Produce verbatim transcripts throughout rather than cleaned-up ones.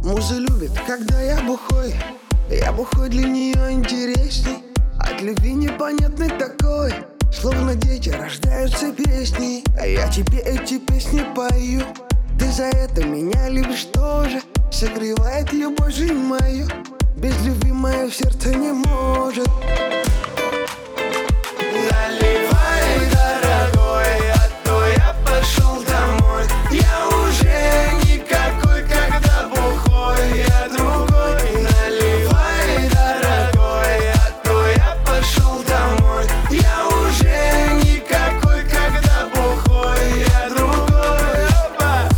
Муза любит, когда я бухой. Я бухой для нее интересней. От любви непонятный такой. Словно дети рождаются песни. А я тебе эти песни пою. Ты за это меня любишь тоже. Согревает любовь жизнь мою. Без любви мое сердце не может. Наливай, дорогой, а то я пошел домой. Я уже никакой, когда бухой, я другой. Наливай, дорогой, а то я пошел домой. Я уже никакой, когда бухой, я другой. Опа!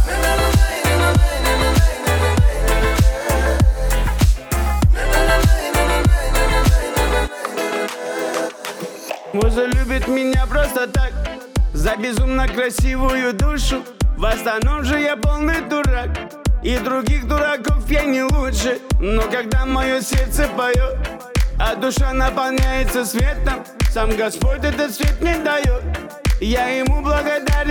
Муза любит меня просто так, за безумно красивую душу. В остальном же я полный дурак, и других дураков я не лучше. Но когда мое сердце поет, а душа наполняется светом, сам Господь этот свет мне дает. Я ему благодарен